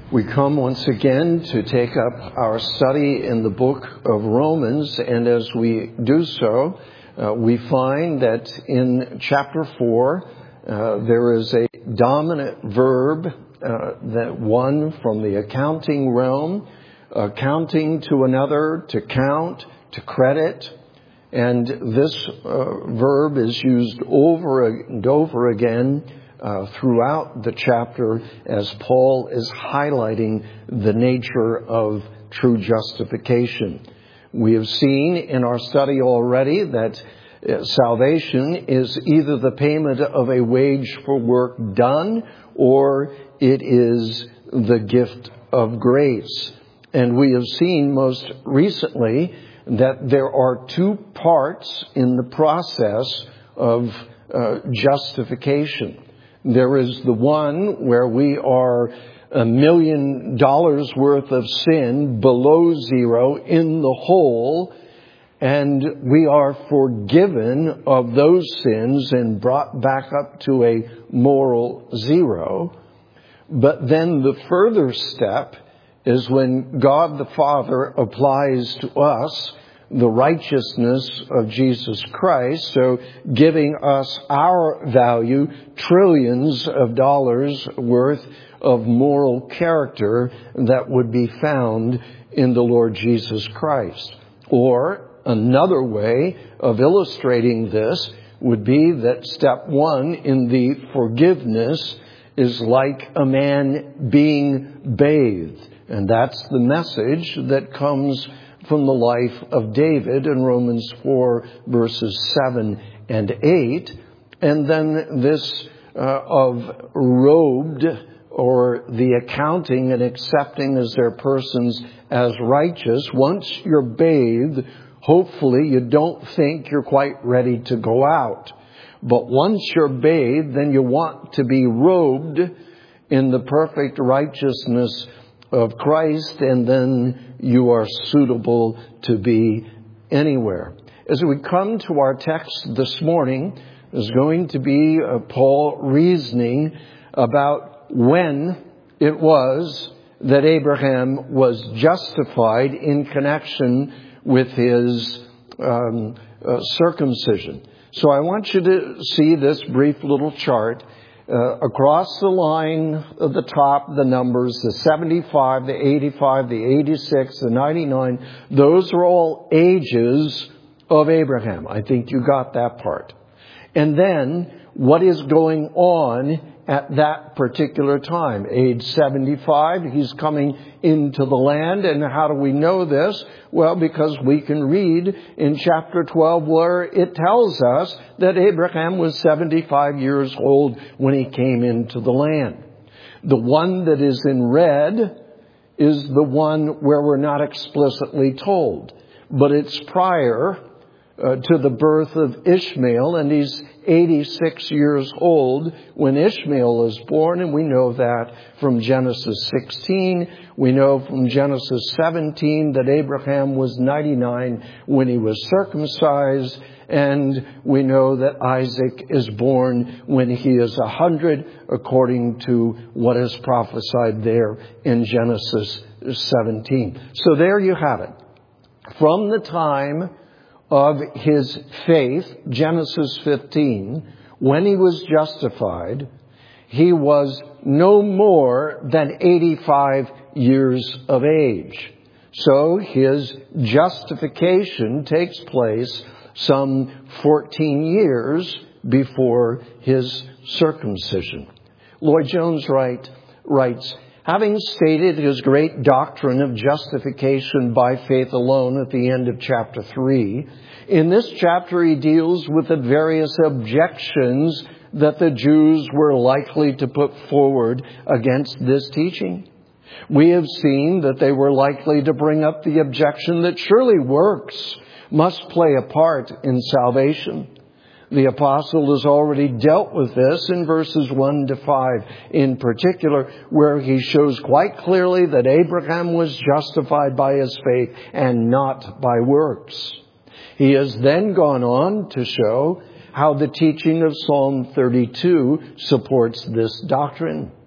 We come once again to take up our study in the book of Romans, and as we do so, we find that in chapter 4, there is a dominant verb, that one from the accounting realm, accounting to another, to count, to credit, and this verb is used over and over again throughout the chapter as Paul is highlighting the nature of true justification. We have seen in our study already that salvation is either the payment of a wage for work done or it is the gift of grace. And we have seen most recently that there are two parts in the process of justification. There is the one where we are $1 million worth of sin below zero in the hole, and we are forgiven of those sins and brought back up to a moral zero. But then the further step is when God the Father applies to us the righteousness of Jesus Christ, so giving us our value, trillions of dollars worth of moral character that would be found in the Lord Jesus Christ. Or another way of illustrating this would be that step one in the forgiveness is like a man being bathed. And that's the message that comes from the life of David in Romans 4 verses 7 and 8. And then this of robed, or the accounting and accepting as their persons as righteous. Once you're bathed, hopefully you don't think you're quite ready to go out. But once you're bathed, then you want to be robed in the perfect righteousness of Christ, and then you are suitable to be anywhere. As we come to our text this morning, there's going to be Paul reasoning about when it was that Abraham was justified in connection with his circumcision. So I want you to see this brief little chart. Across the line of the top, the numbers, the 75, the 85, the 86, the 99, those are all ages of Abraham. I think you got that part. And then what is going on at that particular time? Age 75, he's coming into the land. And how do we know this? Well, because we can read in chapter 12 where it tells us that Abraham was 75 years old when he came into the land. The one that is in red is the one where we're not explicitly told, but it's prior to the birth of Ishmael, and he's 86 years old when Ishmael is born, and we know that from Genesis 16. We know from Genesis 17 that Abraham was 99 when he was circumcised, and we know that Isaac is born when he is 100, according to what is prophesied there in Genesis 17. So there you have it. From the time of his faith, Genesis 15, when he was justified, he was no more than 85 years of age. So his justification takes place some 14 years before his circumcision. Lloyd Jones writes, having stated his great doctrine of justification by faith alone at the end of chapter 3, in this chapter he deals with the various objections that the Jews were likely to put forward against this teaching. We have seen that they were likely to bring up the objection that surely works must play a part in salvation. The apostle has already dealt with this in verses 1 to 5 in particular, where he shows quite clearly that Abraham was justified by his faith and not by works. He has then gone on to show how the teaching of Psalm 32 supports this doctrine.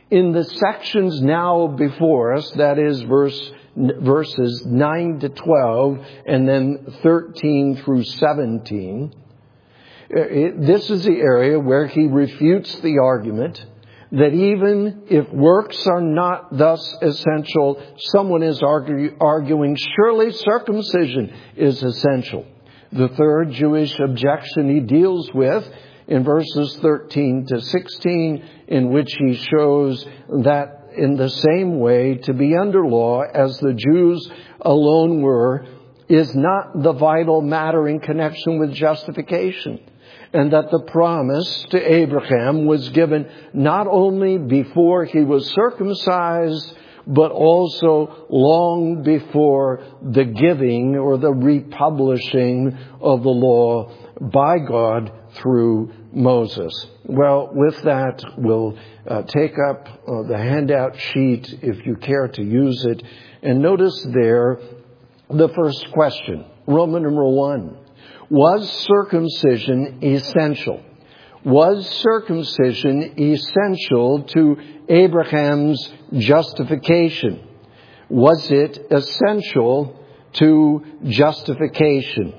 In the sections now before us, that is verses 9 to 12 and then 13 through 17, this is the area where he refutes the argument that even if works are not thus essential, someone is arguing surely circumcision is essential. The third Jewish objection he deals with in verses 13 to 16, in which he shows that in the same way to be under law as the Jews alone were is not the vital matter in connection with justification, and that the promise to Abraham was given not only before he was circumcised, but also long before the giving or the republishing of the law by God through Moses. Well, with that, we'll take up the handout sheet if you care to use it. And notice there the first question, Roman numeral 1. Was circumcision essential? Was circumcision essential to Abraham's justification? Was it essential to justification?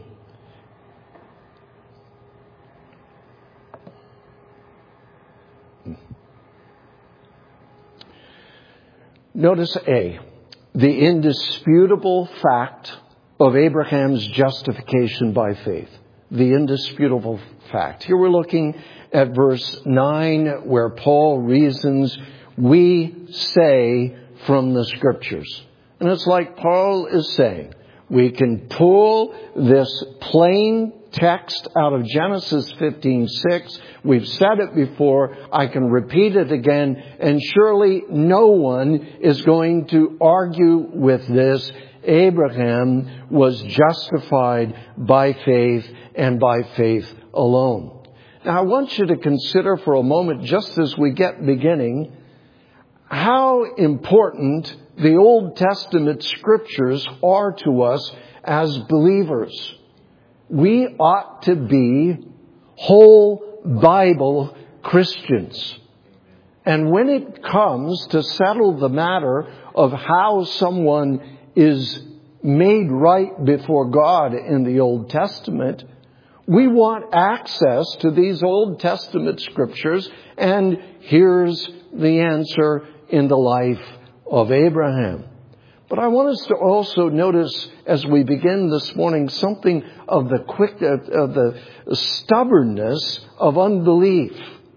Notice A, the indisputable fact of Abraham's justification by faith. The indisputable fact. Here we're looking at verse 9 where Paul reasons, we say from the Scriptures. And it's like Paul is saying, we can pull this plain text out of Genesis 15:6. We've said it before. I can repeat it again. And surely no one is going to argue with this. Abraham was justified by faith and by faith alone. Now I want you to consider for a moment, just as we get beginning, how important the Old Testament Scriptures are to us as believers. We ought to be whole Bible Christians. And when it comes to settle the matter of how someone is made right before God in the Old Testament, we want access to these Old Testament Scriptures, and here's the answer in the life of Abraham. But I want us to also notice as we begin this morning something of the stubbornness of unbelief.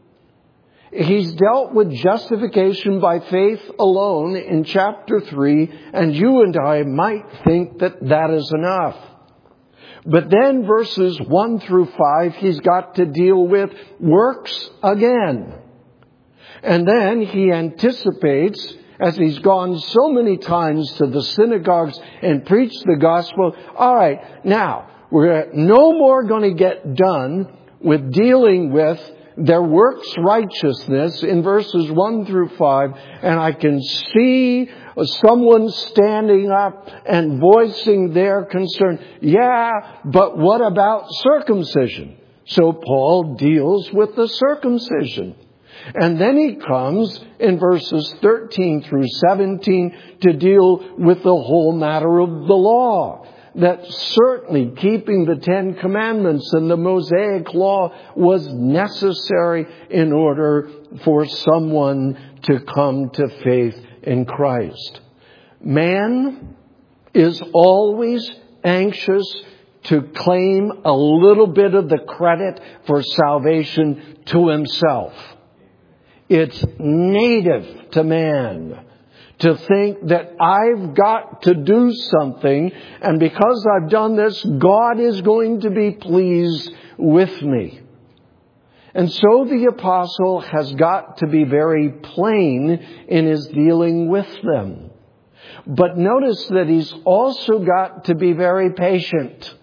He's dealt with justification by faith alone in chapter 3, and you and I might think that that is enough. But then verses 1 through 5, he's got to deal with works again. And then he anticipates, as he's gone so many times to the synagogues and preached the gospel, all right, now, we're no more going to get done with dealing with their works righteousness in verses 1 through 5, and I can see someone standing up and voicing their concern. Yeah, but what about circumcision? So Paul deals with the circumcision. And then he comes in verses 13 through 17 to deal with the whole matter of the law. That certainly keeping the Ten Commandments and the Mosaic Law was necessary in order for someone to come to faith in Christ. Man is always anxious to claim a little bit of the credit for salvation to himself. It's native to man to think that I've got to do something, and because I've done this, God is going to be pleased with me. And so the apostle has got to be very plain in his dealing with them. But notice that he's also got to be very patient.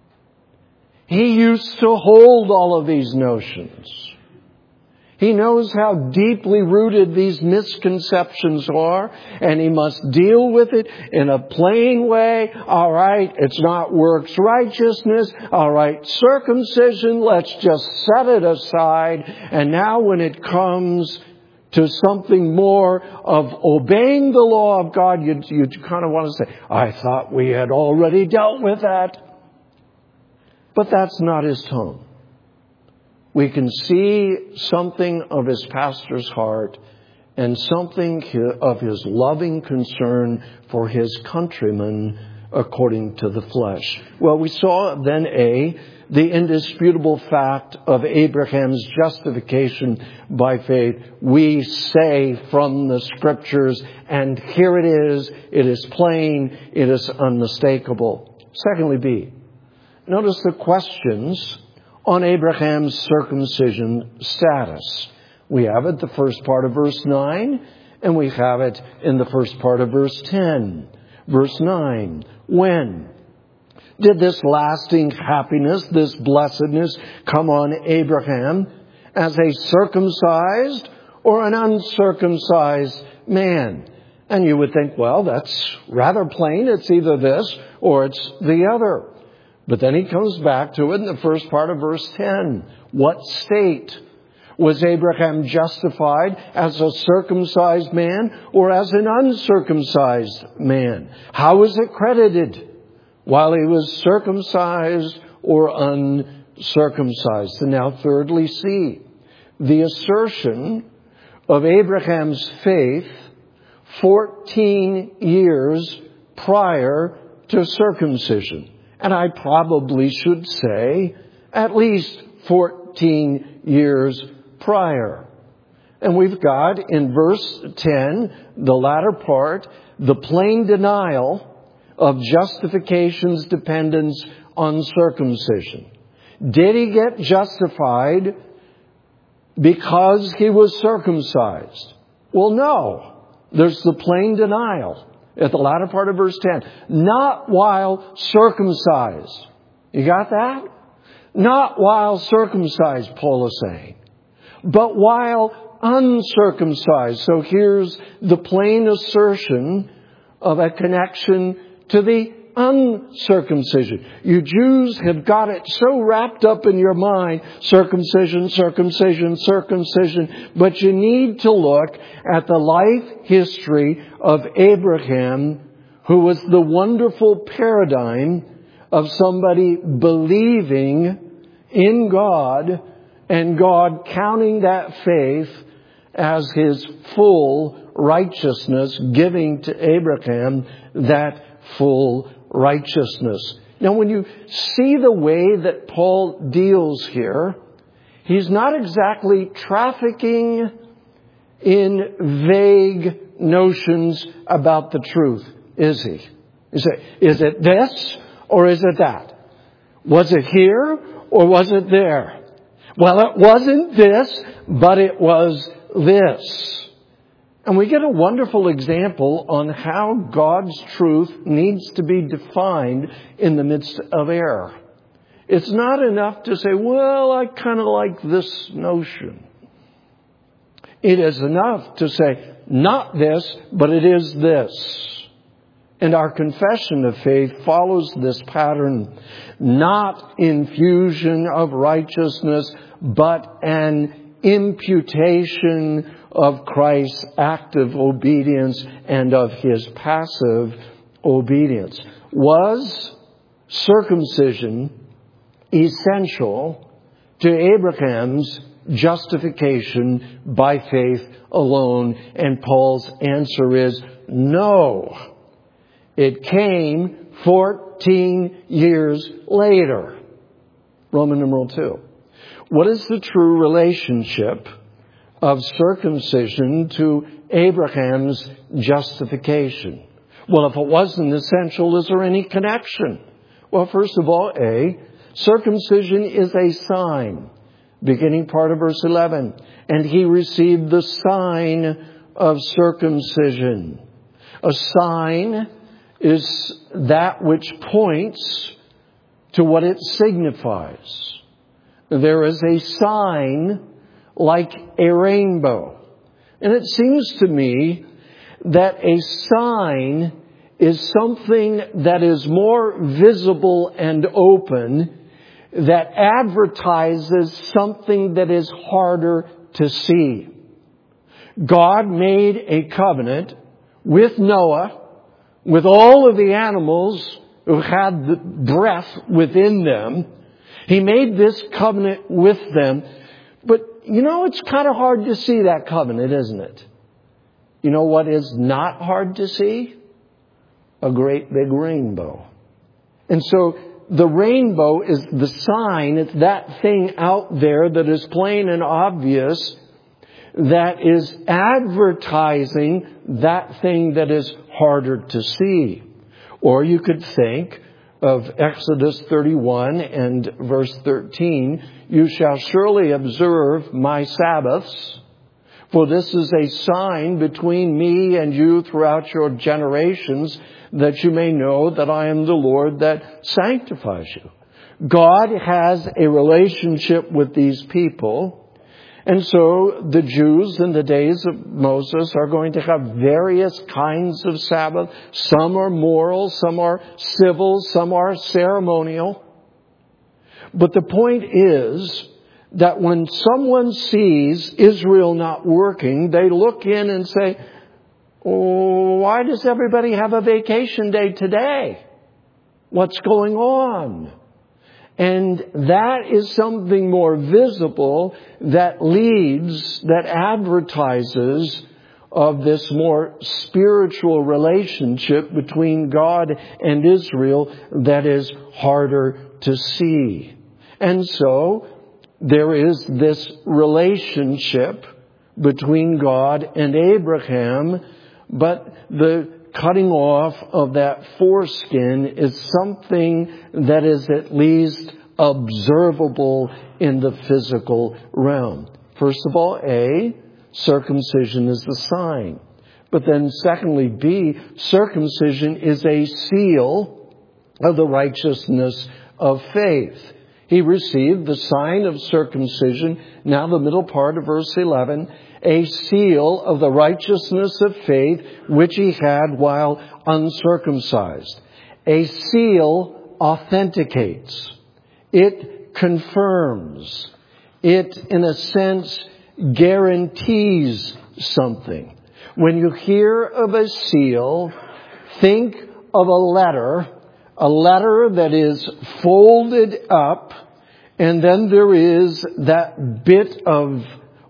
He used to hold all of these notions. He knows how deeply rooted these misconceptions are, and he must deal with it in a plain way. All right, it's not works righteousness. All right, circumcision, let's just set it aside. And now when it comes to something more of obeying the law of God, you kind of want to say, I thought we had already dealt with that. But that's not his tone. We can see something of his pastor's heart and something of his loving concern for his countrymen according to the flesh. Well, we saw then the indisputable fact of Abraham's justification by faith. We say from the Scriptures, and here it is plain, it is unmistakable. Secondly, B, notice the questions on Abraham's circumcision status. We have it the first part of verse 9, and we have it in the first part of verse 10. Verse 9, when did this lasting happiness, this blessedness come on Abraham as a circumcised or an uncircumcised man? And you would think, well, that's rather plain. It's either this or it's the other. But then he comes back to it in the first part of verse 10. What state was Abraham justified, as a circumcised man or as an uncircumcised man? How was it credited? While he was circumcised or uncircumcised? And now thirdly, see the assertion of Abraham's faith 14 years prior to circumcision. And I probably should say at least 14 years prior. And we've got in verse 10, the latter part, the plain denial of justification's dependence on circumcision. Did he get justified because he was circumcised? Well, no. There's the plain denial at the latter part of verse 10. Not while circumcised. You got that? Not while circumcised, Paul is saying, but while uncircumcised. So here's the plain assertion of a connection to the uncircumcision. You Jews have got it so wrapped up in your mind, circumcision, circumcision, circumcision. But you need to look at the life history of Abraham, who was the wonderful paradigm of somebody believing in God and God counting that faith as his full righteousness, giving to Abraham that full righteousness. Now, when you see the way that Paul deals here, he's not exactly trafficking in vague notions about the truth, is he? Is it this or is it that? Was it here or was it there? Well, it wasn't this, but it was this. And we get a wonderful example on how God's truth needs to be defined in the midst of error. It's not enough to say, well, I kind of like this notion. It is enough to say, not this, but it is this. And our confession of faith follows this pattern. Not infusion of righteousness, but an imputation of Christ's active obedience and of his passive obedience. Was circumcision essential to Abraham's justification by faith alone? And Paul's answer is no. It came 14 years later. Roman numeral 2. What is the true relationship of circumcision to Abraham's justification? Well, if it wasn't essential, is there any connection? Well, first of all, circumcision is a sign. Beginning part of verse 11. And he received the sign of circumcision. A sign is that which points to what it signifies. There is a sign like a rainbow. And it seems to me that a sign is something that is more visible and open, that advertises something that is harder to see. God made a covenant with Noah, with all of the animals who had the breath within them. He made this covenant with them. But, it's kind of hard to see that covenant, isn't it? You know what is not hard to see? A great big rainbow. And so the rainbow is the sign. It's that thing out there that is plain and obvious, that is advertising that thing that is harder to see. Or you could think of Exodus 31 and verse 13. You shall surely observe my Sabbaths, for this is a sign between me and you throughout your generations, that you may know that I am the Lord that sanctifies you. God has a relationship with these people. And so the Jews in the days of Moses are going to have various kinds of Sabbath. Some are moral, some are civil, some are ceremonial. But the point is that when someone sees Israel not working, they look in and say, "Oh, why does everybody have a vacation day today? What's going on?" And that is something more visible that leads, that advertises of this more spiritual relationship between God and Israel that is harder to see. And so there is this relationship between God and Abraham, but the cutting off of that foreskin is something that is at least observable in the physical realm. First of all, A, circumcision is a sign. But then secondly, B, circumcision is a seal of the righteousness of faith. He received the sign of circumcision, now the middle part of verse 11, a seal of the righteousness of faith which he had while uncircumcised. A seal authenticates. It confirms. It, in a sense, guarantees something. When you hear of a seal, think of a letter that is folded up, and then there is that bit of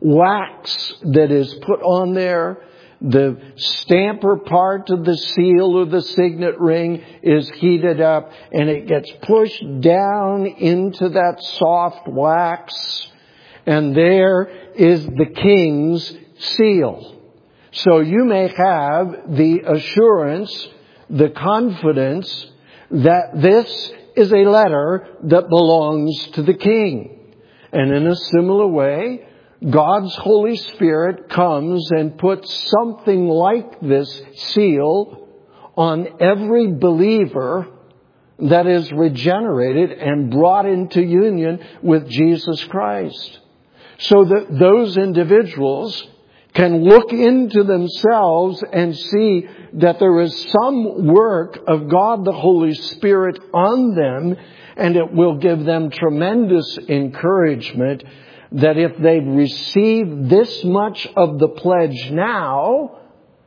wax that is put on there. The stamper part of the seal or the signet ring is heated up, and it gets pushed down into that soft wax, and there is the king's seal. So you may have the assurance, the confidence that this is a letter that belongs to the king. And in a similar way, God's Holy Spirit comes and puts something like this seal on every believer that is regenerated and brought into union with Jesus Christ. So that those individuals can look into themselves and see that there is some work of God the Holy Spirit on them, and it will give them tremendous encouragement that if they've received this much of the pledge now,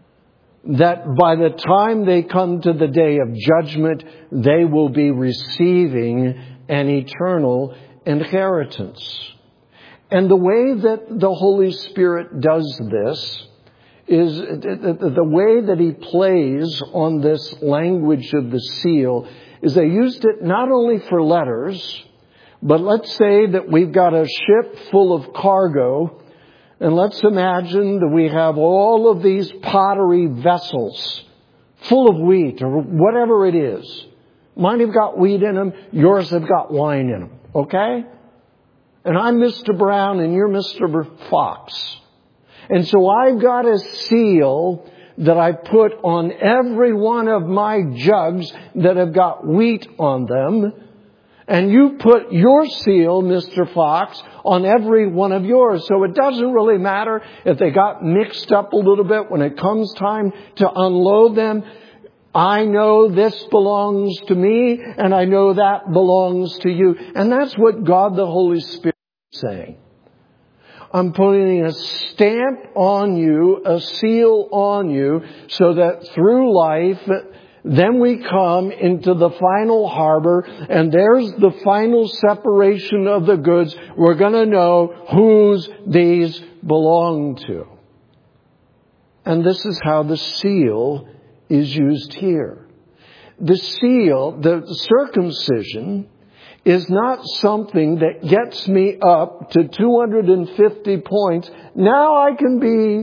that by the time they come to the day of judgment, they will be receiving an eternal inheritance. And the way that the Holy Spirit does this is the way that He plays on this language of the seal is they used it not only for letters, but let's say that we've got a ship full of cargo, and let's imagine that we have all of these pottery vessels full of wheat or whatever it is. Mine have got wheat in them, yours have got wine in them, okay? And I'm Mr. Brown and you're Mr. Fox. And so I've got a seal that I put on every one of my jugs that have got wheat on them. And you put your seal, Mr. Fox, on every one of yours. So it doesn't really matter if they got mixed up a little bit when it comes time to unload them. I know this belongs to me, and I know that belongs to you. And that's what God the Holy Spirit is saying. I'm putting a stamp on you, a seal on you, so that through life, then we come into the final harbor, and there's the final separation of the goods. We're going to know whose these belong to. And this is how the seal is used here. The seal, the circumcision, is not something that gets me up to 250 points. Now I can be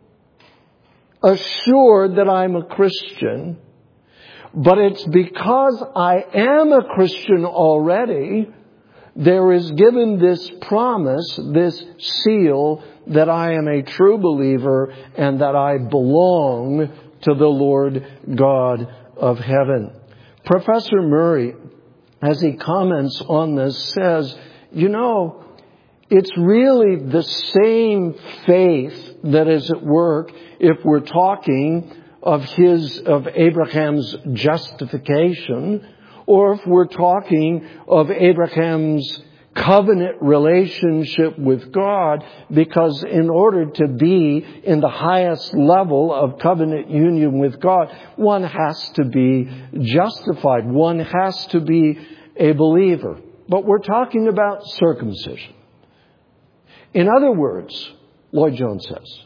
assured that I'm a Christian. But it's because I am a Christian already, there is given this promise, this seal, that I am a true believer and that I belong to the Lord God of heaven. Professor Murray, as he comments on this, says, it's really the same faith that is at work if we're talking of Abraham's justification, or if we're talking of Abraham's covenant relationship with God, because in order to be in the highest level of covenant union with God, one has to be justified. One has to be a believer. But we're talking about circumcision. In other words, Lloyd Jones says,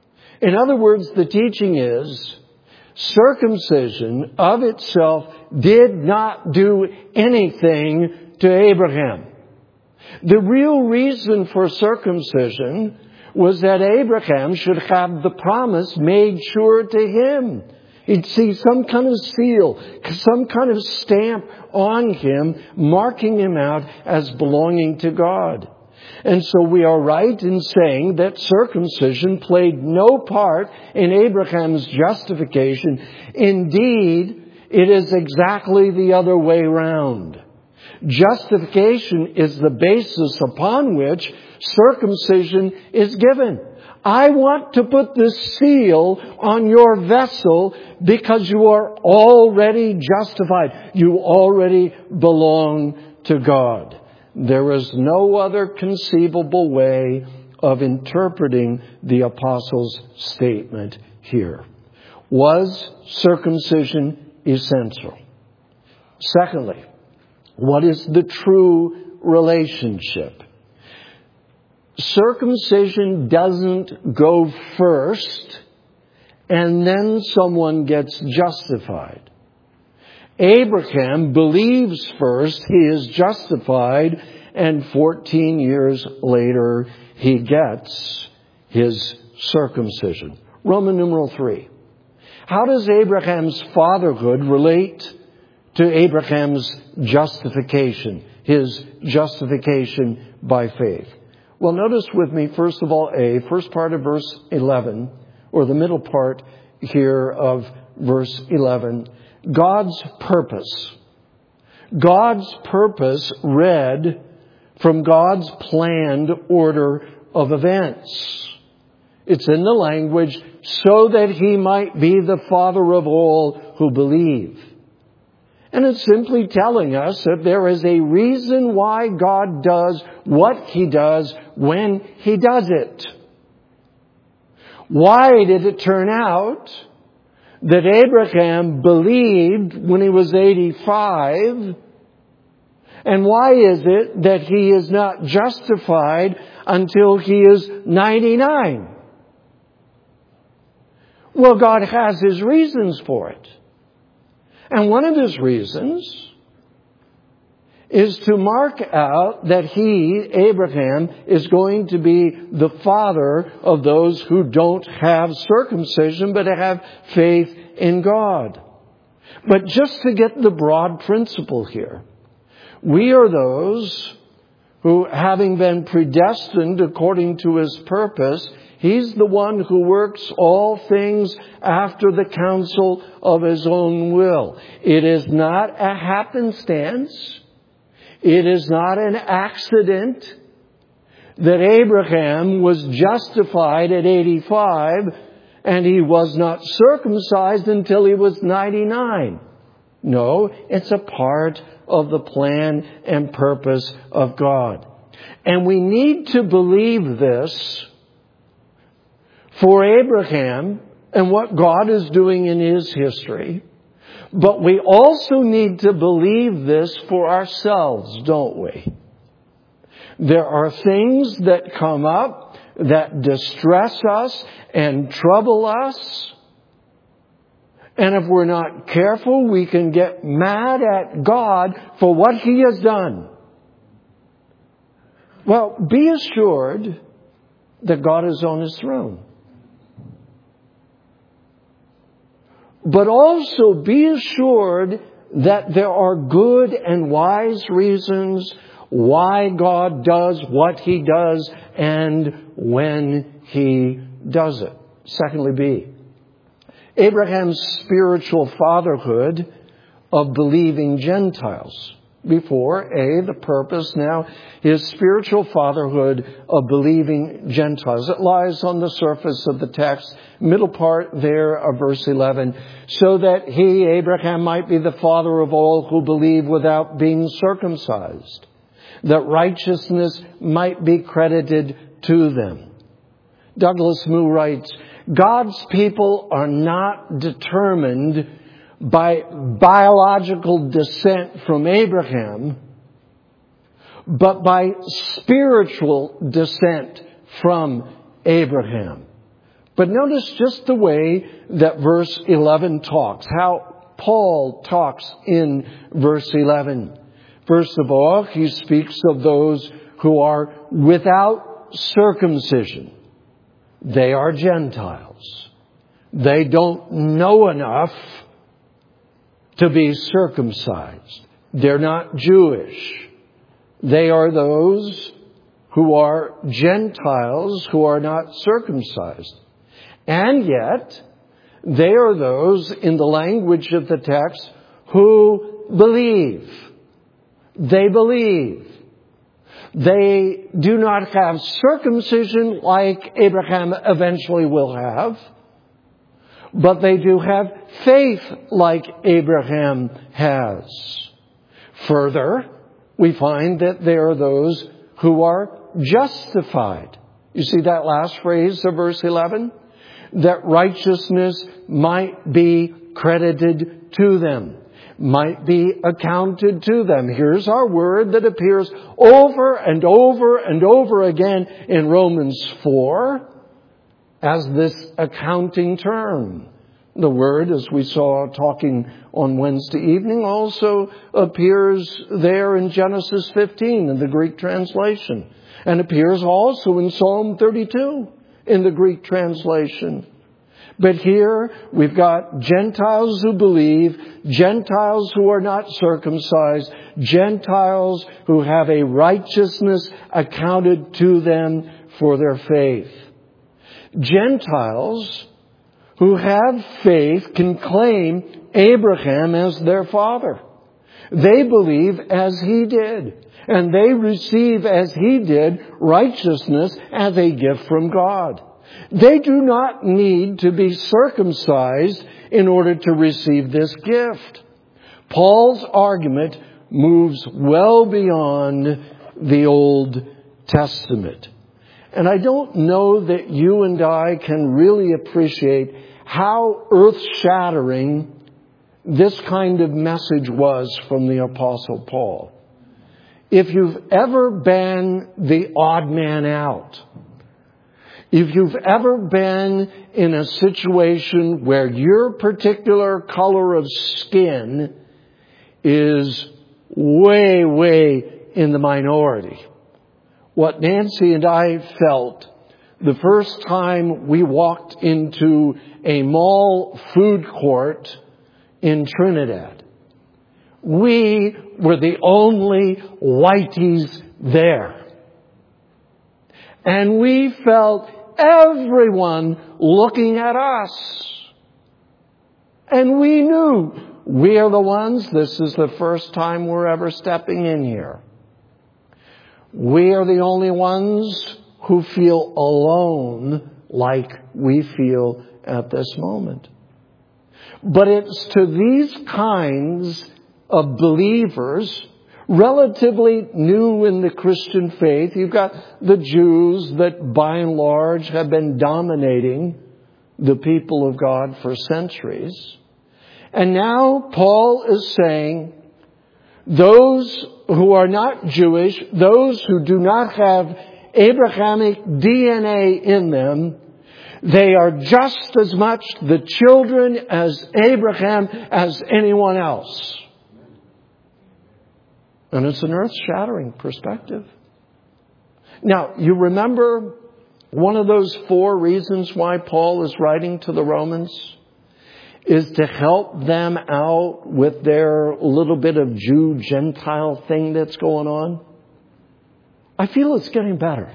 the teaching is circumcision of itself did not do anything to Abraham. The real reason for circumcision was that Abraham should have the promise made sure to him. He'd see some kind of seal, some kind of stamp on him, marking him out as belonging to God. And so we are right in saying that circumcision played no part in Abraham's justification. Indeed, it is exactly the other way around. Justification is the basis upon which circumcision is given. I want to put this seal on your vessel because you are already justified. You already belong to God. There is no other conceivable way of interpreting the apostle's statement here. Was circumcision essential? Secondly, what is the true relationship? Circumcision doesn't go first and then someone gets justified. Abraham believes first, he is justified, and 14 years later he gets his circumcision. Roman numeral 3. How does Abraham's fatherhood relate to Abraham's justification, his justification by faith? Well, notice with me, first of all, first part of verse 11, or the middle part here of verse 11, God's purpose. God's purpose read from God's planned order of events. It's in the language, so that he might be the father of all who believe. And it's simply telling us that there is a reason why God does what he does when he does it. Why did it turn out that Abraham believed when he was 85? And why is it that he is not justified until he is 99? Well, God has his reasons for it. And one of his reasons is to mark out that he, Abraham, is going to be the father of those who don't have circumcision but have faith in God. But just to get the broad principle here, we are those who, having been predestined according to his purpose, he's the one who works all things after the counsel of his own will. It is not a happenstance. It is not an accident that Abraham was justified at 85 and he was not circumcised until he was 99. No, it's a part of the plan and purpose of God. And we need to believe this for Abraham and what God is doing in his history. But we also need to believe this for ourselves, don't we? There are things that come up that distress us and trouble us. And if we're not careful, we can get mad at God for what He has done. Well, be assured that God is on His throne. But also be assured that there are good and wise reasons why God does what He does and when He does it. Secondly, B, Abraham's spiritual fatherhood of believing Gentiles. Before, A, the purpose. Now, his spiritual fatherhood of believing Gentiles. It lies on the surface of the text, middle part there of verse 11. So that he, Abraham, might be the father of all who believe without being circumcised. That righteousness might be credited to them. Douglas Moo writes, God's people are not determined by biological descent from Abraham, but by spiritual descent from Abraham. But notice just the way that verse 11 talks, how Paul talks in verse 11. First of all, he speaks of those who are without circumcision. They are Gentiles. They don't know enough to be circumcised. They're not Jewish. They are those who are Gentiles who are not circumcised. And yet, they are those, in the language of the text, who believe. They believe. They do not have circumcision like Abraham eventually will have, but they do have faith like Abraham has. Further, we find that there are those who are justified. You see that last phrase of verse 11? That righteousness might be credited to them, might be accounted to them. Here's our word that appears over and over and over again in Romans 4 as this accounting term. The word, as we saw talking on Wednesday evening, also appears there in Genesis 15 in the Greek translation, and appears also in Psalm 32 in the Greek translation. But here we've got Gentiles who believe, Gentiles who are not circumcised, Gentiles who have a righteousness accounted to them for their faith. Gentiles who have faith can claim Abraham as their father. They believe as he did, and they receive as he did righteousness as a gift from God. They do not need to be circumcised in order to receive this gift. Paul's argument moves well beyond the Old Testament. And I don't know that you and I can really appreciate how earth-shattering this kind of message was from the Apostle Paul. If you've ever been the odd man out, if you've ever been in a situation where your particular color of skin is way, way in the minority, what Nancy and I felt the first time we walked into a mall food court in Trinidad. We were the only whiteys there. And we felt everyone looking at us. And we knew we are the ones, this is the first time we're ever stepping in here. We are the only ones who feel alone like we feel at this moment. But it's to these kinds of believers, relatively new in the Christian faith. You've got the Jews that by and large have been dominating the people of God for centuries. And now Paul is saying those who are not Jewish, those who do not have Abrahamic DNA in them, they are just as much the children as Abraham as anyone else. And it's an earth-shattering perspective. Now, you remember one of those 4 reasons why Paul is writing to the Romans is to help them out with their little bit of Jew-Gentile thing that's going on. I feel it's getting better.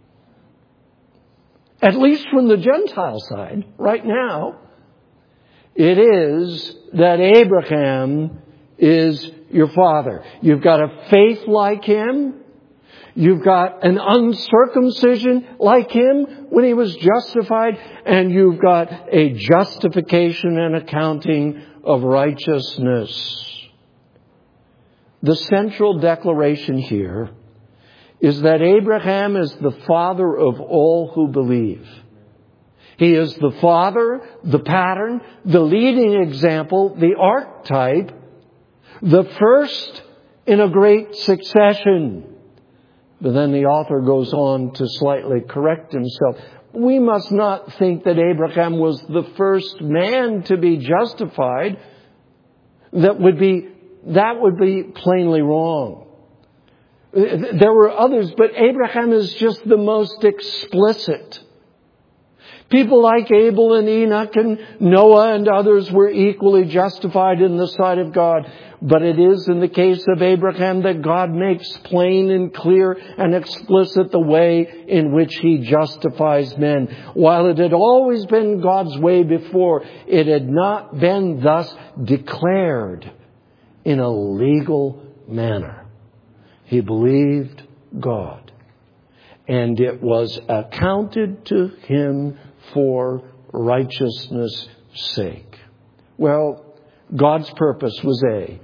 At least from the Gentile side, right now, it is that Abraham is your father. You've got a faith like him. You've got an uncircumcision like him when he was justified. And you've got a justification and accounting of righteousness. The central declaration here is that Abraham is the father of all who believe. He is the father, the pattern, the leading example, the archetype, the first in a great succession. But then the author goes on to slightly correct himself. We must not think that Abraham was the first man to be justified. That would be plainly wrong. There were others, but Abraham is just the most explicit. People like Abel and Enoch and Noah and others were equally justified in the sight of God. But it is in the case of Abraham that God makes plain and clear and explicit the way in which He justifies men. While it had always been God's way before, it had not been thus declared in a legal manner. He believed God, and it was accounted to him for righteousness' sake. Well, God's purpose was A.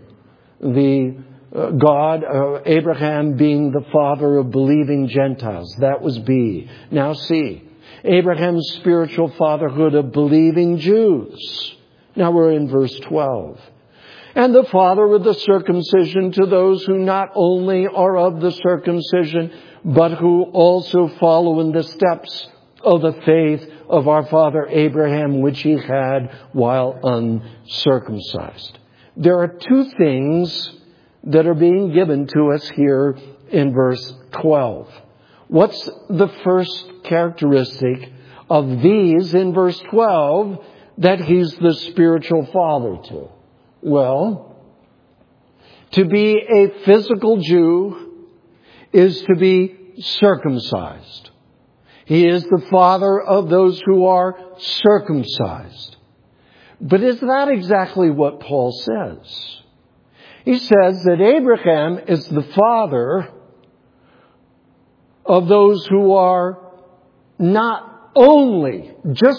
Abraham being the father of believing Gentiles. That was B. Now C. Abraham's spiritual fatherhood of believing Jews. Now we're in verse 12. And the father of the circumcision to those who not only are of the circumcision, but who also follow in the steps of the faith of our father Abraham, which he had while uncircumcised. There are 2 things that are being given to us here in verse 12. What's the first characteristic of these in verse 12 that he's the spiritual father to? Well, to be a physical Jew is to be circumcised. He is the father of those who are circumcised. But is that exactly what Paul says? He says that Abraham is the father of those who are not only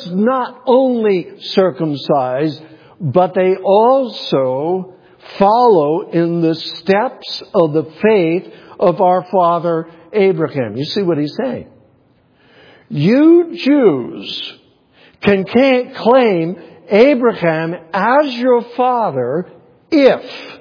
circumcised, but they also follow in the steps of the faith of our father Abraham. You see what he's saying? You Jews can't claim Abraham as your father if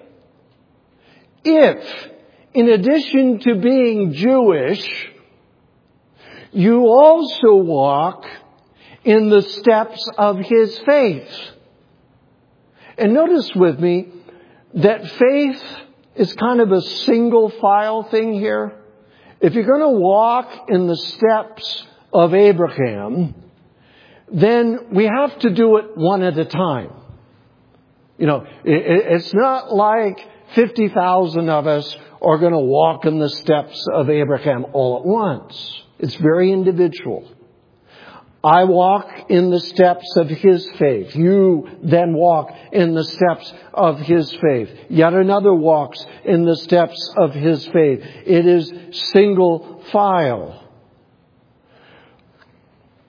in addition to being Jewish, you also walk in the steps of his faith. And notice with me that faith is kind of a single file thing here. If you're going to walk in the steps of Abraham, then we have to do it one at a time. You know, it's not like 50,000 of us are going to walk in the steps of Abraham all at once. It's very individual. I walk in the steps of his faith. You then walk in the steps of his faith. Yet another walks in the steps of his faith. It is single file.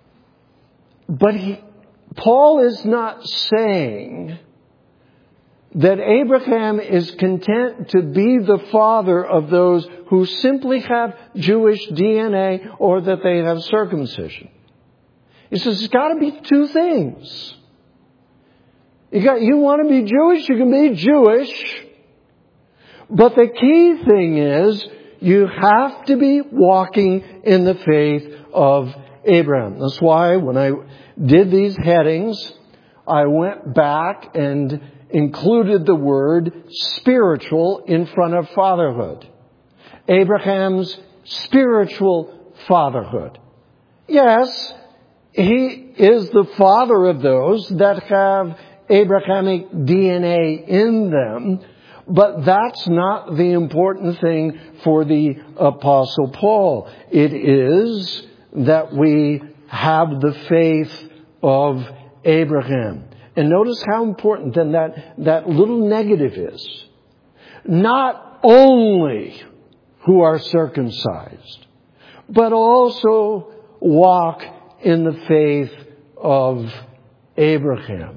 But Paul is not saying that Abraham is content to be the father of those who simply have Jewish DNA or that they have circumcision. He says it's got to be two things. You want to be Jewish, you can be Jewish. But the key thing is you have to be walking in the faith of Abraham. That's why when I did these headings, I went back and included the word spiritual in front of fatherhood. Abraham's spiritual fatherhood. Yes, he is the father of those that have Abrahamic DNA in them, but that's not the important thing for the Apostle Paul. It is that we have the faith of Abraham. And notice how important then that little negative is. Not only who are circumcised, but also walk in the faith of Abraham.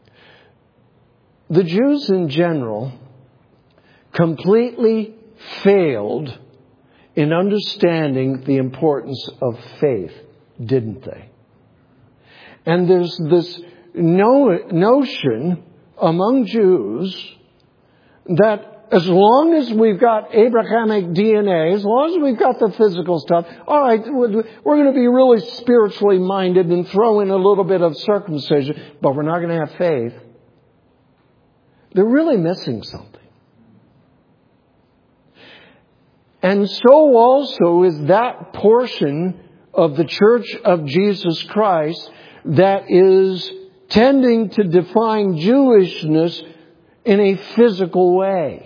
The Jews in general completely failed in understanding the importance of faith, didn't they? And there's this notion among Jews that as long as we've got Abrahamic DNA, as long as we've got the physical stuff, all right, we're going to be really spiritually minded and throw in a little bit of circumcision, but we're not going to have faith. They're really missing something. And so also is that portion of the Church of Jesus Christ that is tending to define Jewishness in a physical way.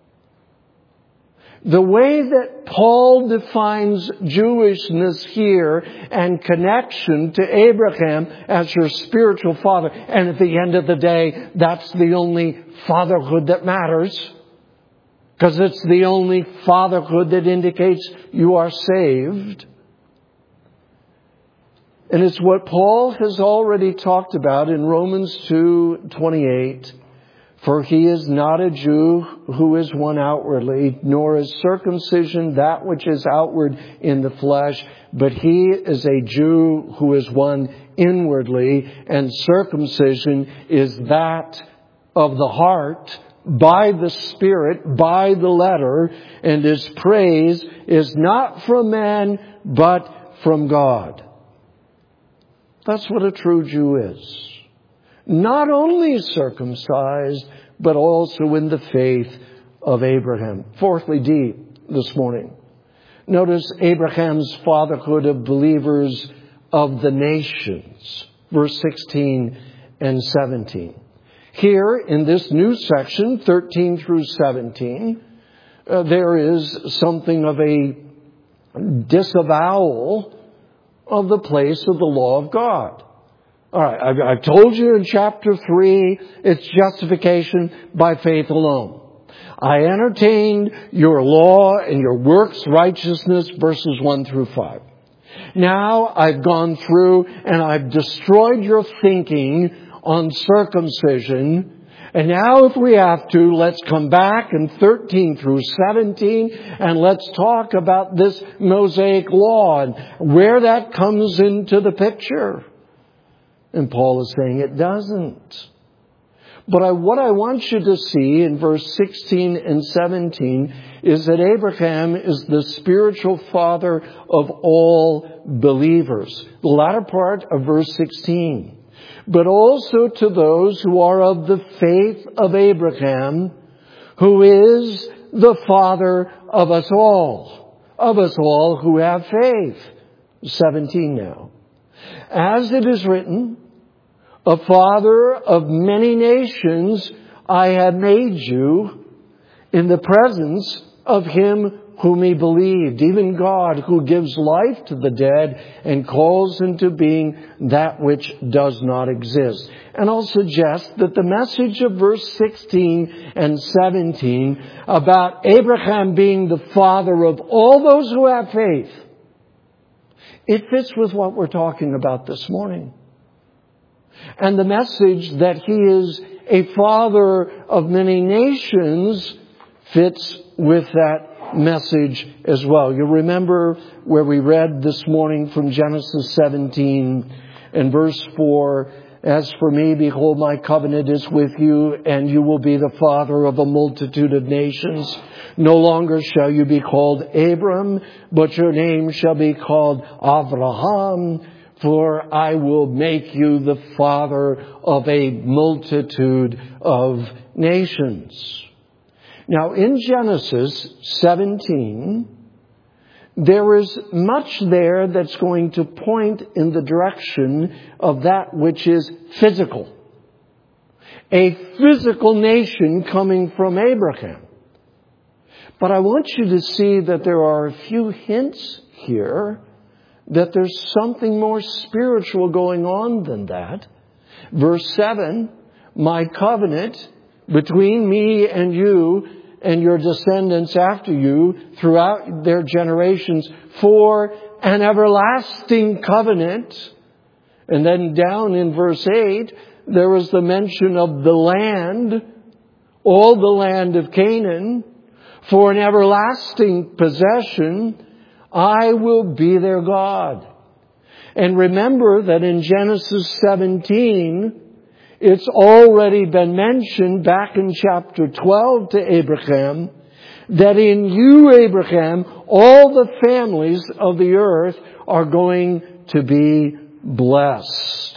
The way that Paul defines Jewishness here and connection to Abraham as your spiritual father, and at the end of the day, that's the only fatherhood that matters, because it's the only fatherhood that indicates you are saved. And it's what Paul has already talked about in Romans 2:28. For he is not a Jew who is one outwardly, nor is circumcision that which is outward in the flesh, but he is a Jew who is one inwardly, and circumcision is that of the heart, by the Spirit, by the letter, and his praise is not from man, but from God. That's what a true Jew is. Not only circumcised, but also in the faith of Abraham. Fourthly, D, this morning. Notice Abraham's fatherhood of believers of the nations. Verse 16 and 17. Here, in this new section, 13 through 17, there is something of a disavowal of the place of the law of God. All right, I've told you in chapter 3, it's justification by faith alone. I entertained your law and your works righteousness, verses 1 through 5. Now I've gone through and I've destroyed your thinking on circumcision. And now if we have to, let's come back in 13 through 17 and let's talk about this Mosaic law and where that comes into the picture. And Paul is saying it doesn't. But what I want you to see in verse 16 and 17 is that Abraham is the spiritual father of all believers. The latter part of verse 16. But also to those who are of the faith of Abraham, who is the father of us all who have faith. 17 now. As it is written, a father of many nations I have made you in the presence of him whom he believed, even God who gives life to the dead and calls into being that which does not exist. And I'll suggest that the message of verse 16 and 17 about Abraham being the father of all those who have faith, it fits with what we're talking about this morning. And the message that He is a Father of many nations fits with that message as well. You remember where we read this morning from Genesis 17 and verse 4, "As for me, behold, my covenant is with you, and you will be the father of a multitude of nations. No longer shall you be called Abram, but your name shall be called Avraham, for I will make you the father of a multitude of nations." Now, in Genesis 17, there is much there that's going to point in the direction of that which is physical. A physical nation coming from Abraham. But I want you to see that there are a few hints here that there's something more spiritual going on than that. Verse 7, "My covenant between me and you and your descendants after you throughout their generations for an everlasting covenant." And then down in verse 8, there is the mention of the land, all the land of Canaan, for an everlasting possession. I will be their God. And remember that in Genesis 17, it's already been mentioned back in chapter 12 to Abraham that in you, Abraham, all the families of the earth are going to be blessed.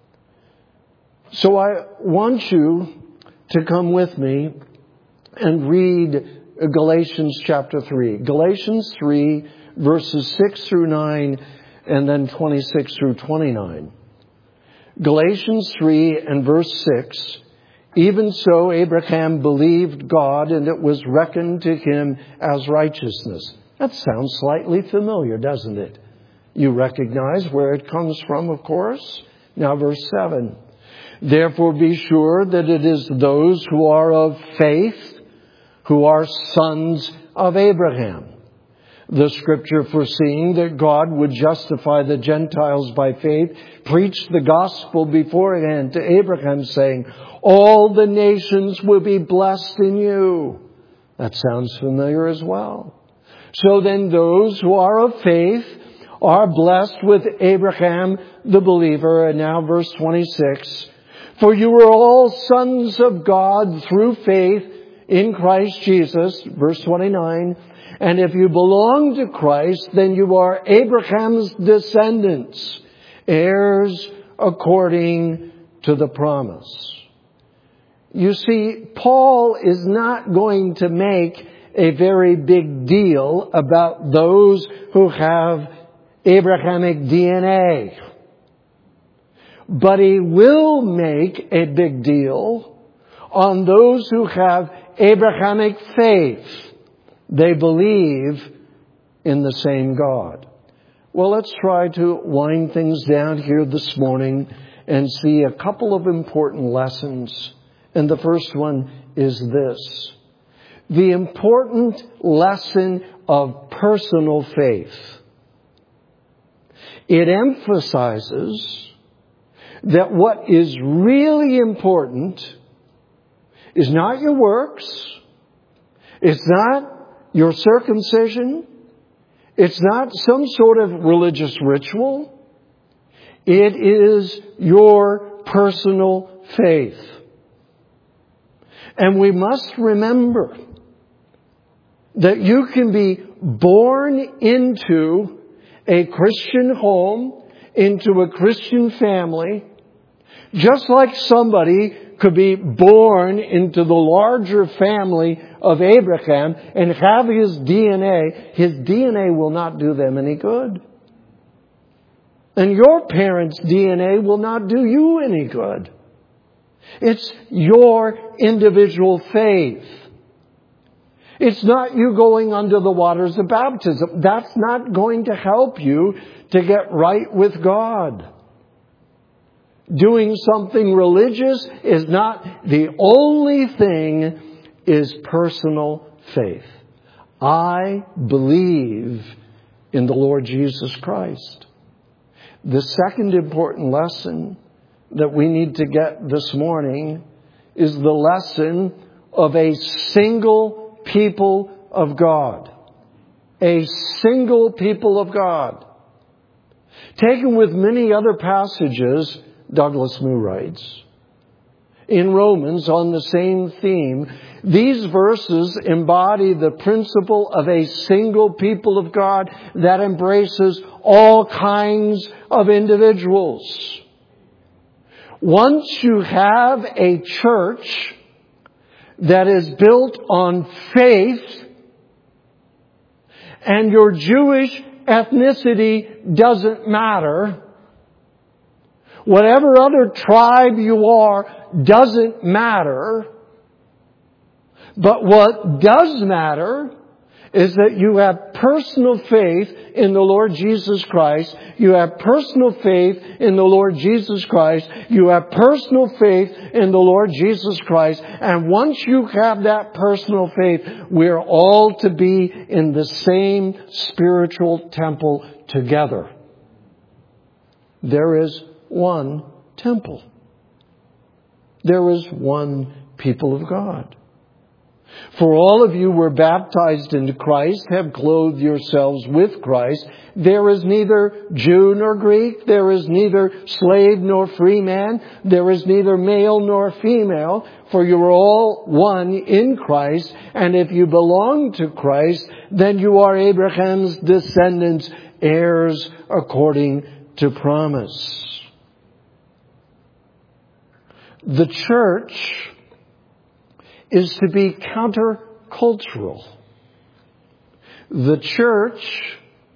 So I want you to come with me and read Galatians chapter 3. Galatians 3, verses 6 through 9, and then 26 through 29. Galatians 3 and verse 6, "Even so Abraham believed God, and it was reckoned to him as righteousness." That sounds slightly familiar, doesn't it? You recognize where it comes from, of course. Now verse 7, "Therefore be sure that it is those who are of faith who are sons of Abraham. The Scripture, foreseeing that God would justify the Gentiles by faith, preached the gospel beforehand to Abraham, saying, 'All the nations will be blessed in you.'" That sounds familiar as well. So then those who are of faith are blessed with Abraham the believer. And now verse 26, "For you are all sons of God through faith in Christ Jesus," verse 29, "and if you belong to Christ, then you are Abraham's descendants, heirs according to the promise." You see, Paul is not going to make a very big deal about those who have Abrahamic DNA. But he will make a big deal on those who have Abrahamic faith. They believe in the same God. Well, let's try to wind things down here this morning and see a couple of important lessons. And the first one is this: the important lesson of personal faith. It emphasizes that what is really important is not your works. It's not your circumcision. It's not some sort of religious ritual. It is your personal faith. And we must remember that you can be born into a Christian home, into a Christian family, just like somebody could be born into the larger family of Abraham and have his DNA will not do them any good. And your parents' DNA will not do you any good. It's your individual faith. It's not you going under the waters of baptism. That's not going to help you to get right with God. Doing something religious is not the only thing, is personal faith. I believe in the Lord Jesus Christ. The second important lesson that we need to get this morning is the lesson of a single people of God. A single people of God. Taken with many other passages, Douglas Moo writes, in Romans on the same theme, these verses embody the principle of a single people of God that embraces all kinds of individuals. Once you have a church that is built on faith, and your Jewish ethnicity doesn't matter, whatever other tribe you are doesn't matter. But what does matter is that you have personal faith in the Lord Jesus Christ. You have personal faith in the Lord Jesus Christ. You have personal faith in the Lord Jesus Christ. And once you have that personal faith, we're all to be in the same spiritual temple together. There is one temple. There is one people of God. For all of you were baptized into Christ, have clothed yourselves with Christ. There is neither Jew nor Greek. There is neither slave nor free man. There is neither male nor female. For you are all one in Christ. And if you belong to Christ, then you are Abraham's descendants, heirs according to promise. The church is to be countercultural. The church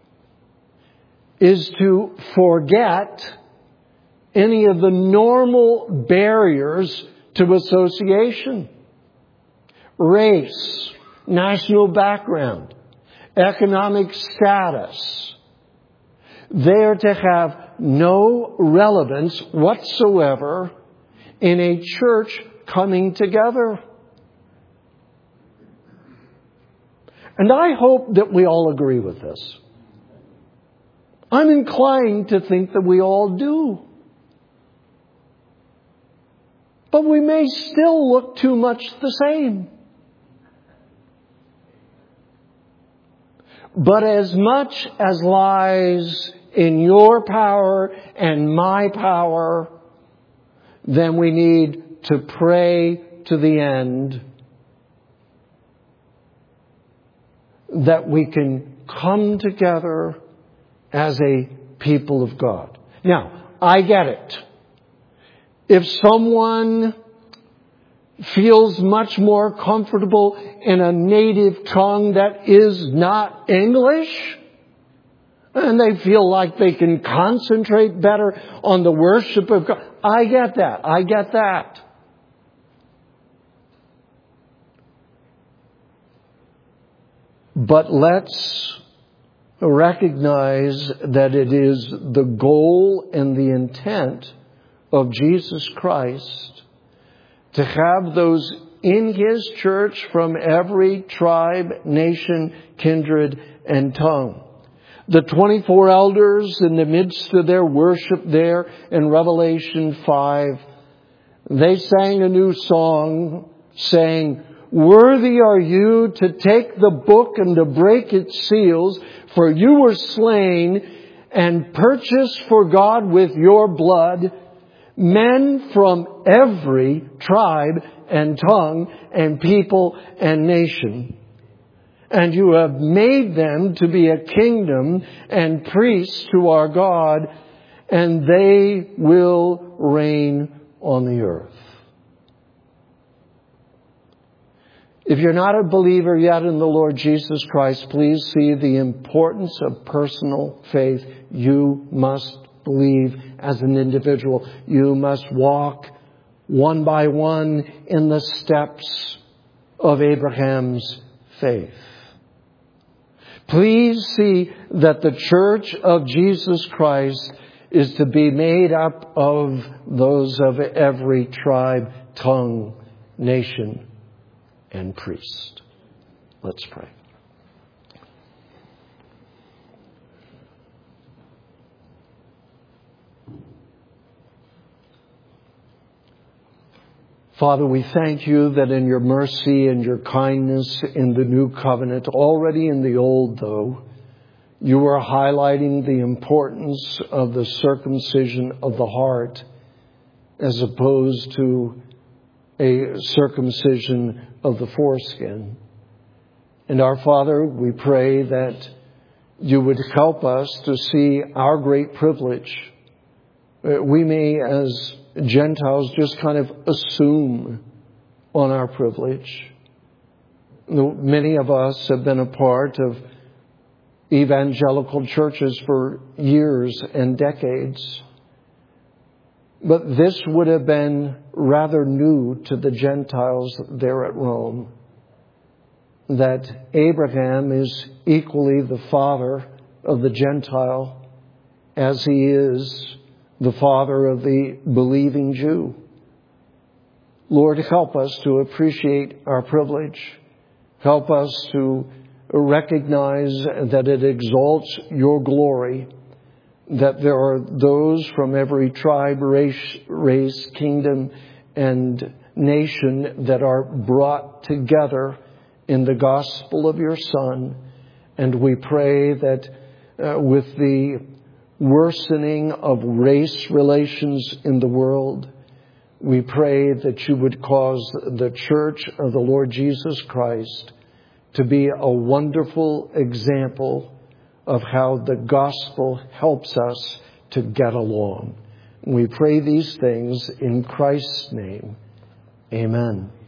is to forget any of the normal barriers to association. Race, national background, economic status. They are to have no relevance whatsoever in a church coming together. And I hope that we all agree with this. I'm inclined to think that we all do. But we may still look too much the same. But as much as lies in your power and my power, then we need to pray to the end that we can come together as a people of God. Now, I get it. If someone feels much more comfortable in a native tongue that is not English, and they feel like they can concentrate better on the worship of God, I get that. I get that. But let's recognize that it is the goal and the intent of Jesus Christ to have those in His church from every tribe, nation, kindred, and tongue. The 24 elders in the midst of their worship there in Revelation 5, they sang a new song saying, "Worthy are you to take the book and to break its seals, for you were slain and purchased for God with your blood men from every tribe and tongue and people and nation. And you have made them to be a kingdom and priests to our God, and they will reign on the earth." If you're not a believer yet in the Lord Jesus Christ, please see the importance of personal faith. You must believe as an individual. You must walk one by one in the steps of Abraham's faith. Please see that the church of Jesus Christ is to be made up of those of every tribe, tongue, nation, and priest. Let's pray. Father, we thank you that in your mercy and your kindness in the new covenant, already in the old though, you are highlighting the importance of the circumcision of the heart as opposed to a circumcision of the foreskin. And our Father, we pray that you would help us to see our great privilege. We may, as Gentiles, just kind of assume on our privilege. Many of us have been a part of evangelical churches for years and decades. But this would have been rather new to the Gentiles there at Rome, that Abraham is equally the father of the Gentile as he is the father of the believing Jew. Lord, help us to appreciate our privilege. Help us to recognize that it exalts your glory, that there are those from every tribe, race, kingdom, and nation that are brought together in the gospel of your Son. And we pray that with the worsening of race relations in the world, we pray that you would cause the church of the Lord Jesus Christ to be a wonderful example of how the gospel helps us to get along. We pray these things in Christ's name. Amen.